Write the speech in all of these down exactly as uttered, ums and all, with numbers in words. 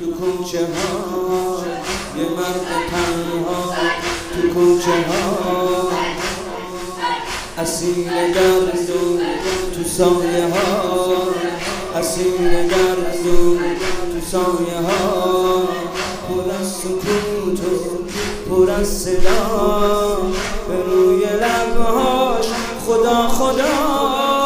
تو کوچه ها، یه مرد تنها تو کوچه ها، اسیر درد و تو سایه ها، اسیر درد و تو سایه ها، پر از سکوت و پر از صدا، به روی لبهاش خدا خدا.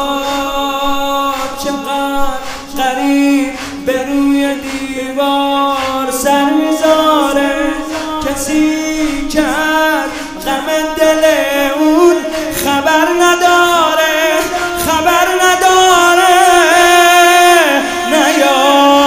چقدر غریب به روی دیوار سر میذاره، کسی که از غم دل اون خبر نداره، خبر نداره. نیا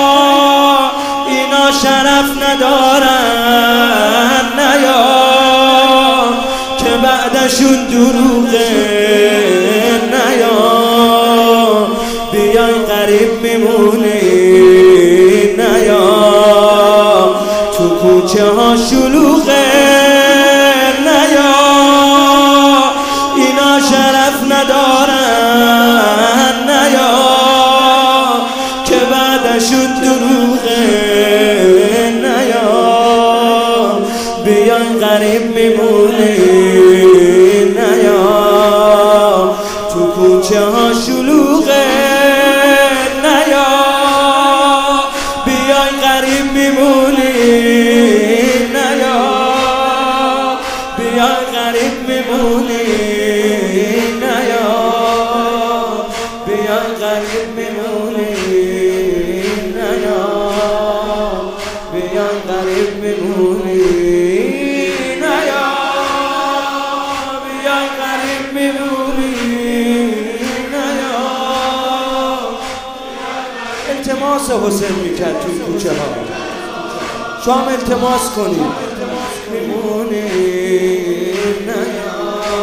اینا شرف ندارن، نیا که بعدشون دروغه، نیا بیای غریب میمونی، نیا تو کوچه ها شلوغه، نیا اینا شرف ندارن، نیا که بعدشون دروغه، نیا بیای غریب میمونی، نیا تو کوچه ها شلوغه، نیا بیای غریب میمونی، نیا بیای غریب میمونی، نیا بیای غریب میمونی، نیا بیای غریب میمونی، نیا بیای غریب میمونی، نیا. التماس حسین میکرد توی کوچه ها، شام التماس کنید میمونی، نیا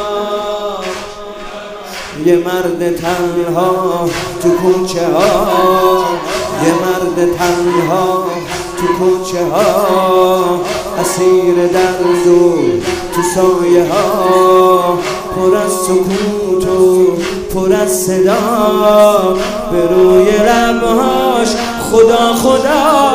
یه مرد تنها تو کوچه ها، یه مرد تنها تو کوچه ها، اسیر درد و تو سایه ها، پر از سکوت و پر از صدا، به روی لبهاش خدا خدا.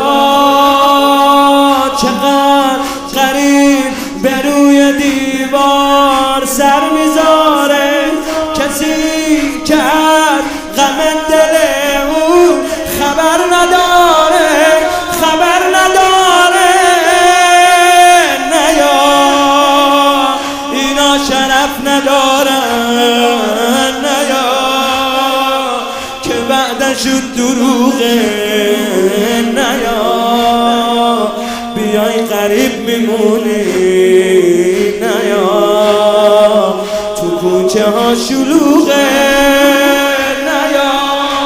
چقدر غریب به روی دیوار سر میذاره، کسی که از غم دل اون خبر نداره، خبر نداره. نیا اینا شرف ندارن، نیا که بعدشون دروغه، نیا بیای غریب میمونی، نیا تو کوچه ها شلوغه، نیا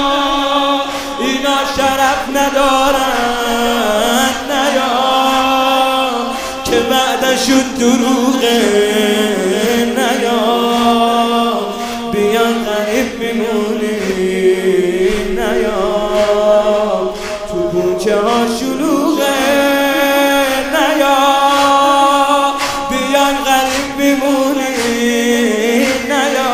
اینا شرف ندارن، نیا که بعدشون دروغه، نیا بیای غریب میمونی، نیا تو کوچه ها شلوغه، نیا بیای غریب میمونی، نیا.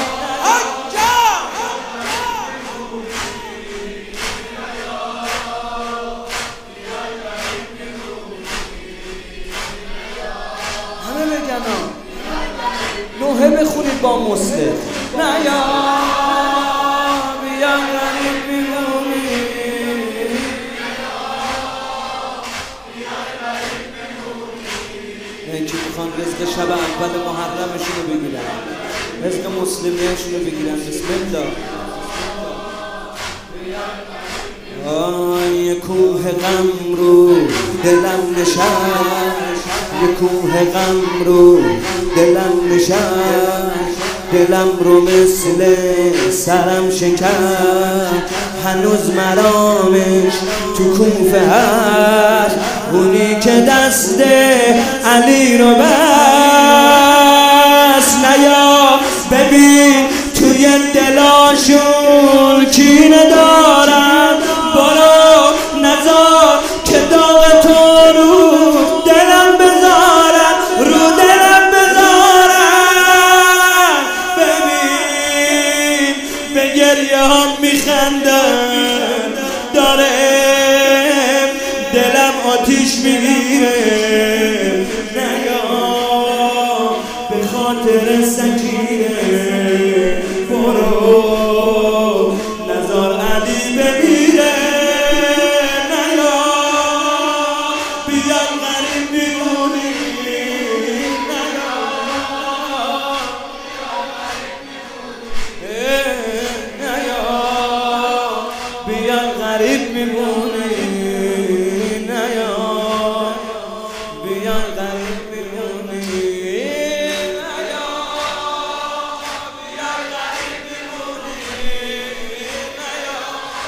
همه بگن نوحه بخونید با مسلم، نیا بیای غریب میمونی، این که میخوان رزق شب اول محرمشون رو بگیرن، رزق مسلمیشون رو بگیرن. بسم الله. آه یه کوه غم رو دلم نشست، یه کوه غم رو دلم نشست، دلم رو مثل سرم شکست، هنوز مرامش تو کوفه هست، اونی که دست علی رو بست. نیا ببین توی دلاشون کینه دارن، برو نزار که داغ تو رو دلم بذارن، رو دلم بذارن. ببین به گریه هم میخندن، داره دلم آتیش میگیره نیا به خاطر سکینه برو نزار علی بمیره نیا بیای غریب میمونی نیا نیا بیای غریب میمونی نیا بیای غریب میمونی نیا بیای غریب میمونی نیا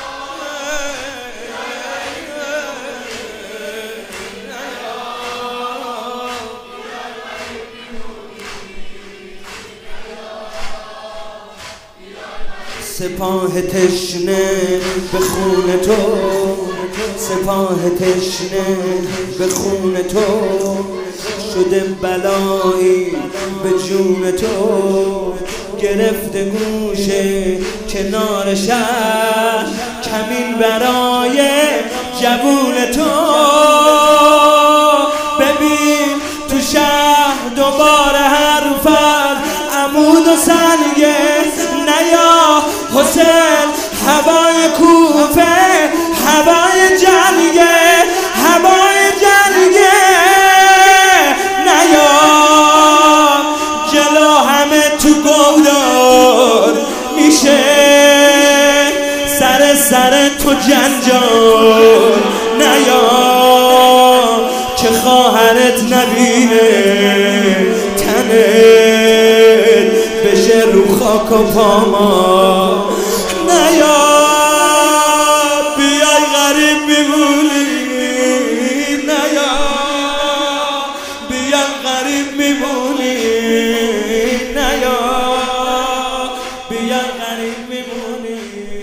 سپاه تشنه به خون تو سپاه تشنه به خون تو شده بلایی به جون تو گرفته گوشه کنار شهر کمین برای جوون تو ببین تو شهر دوباره حرف از عمود و سنگه نیا حسین هوای کوفه هوای جنگه هوای جنگه نیا جلو همه تو گودار میشه سر سر تو جنجال نیا که خواهرت نبینه تنت بشه رو خاک و پاما نیا بیای غریب میمونی نیا بیای غریب میمونی نیا بیای غریب میمونی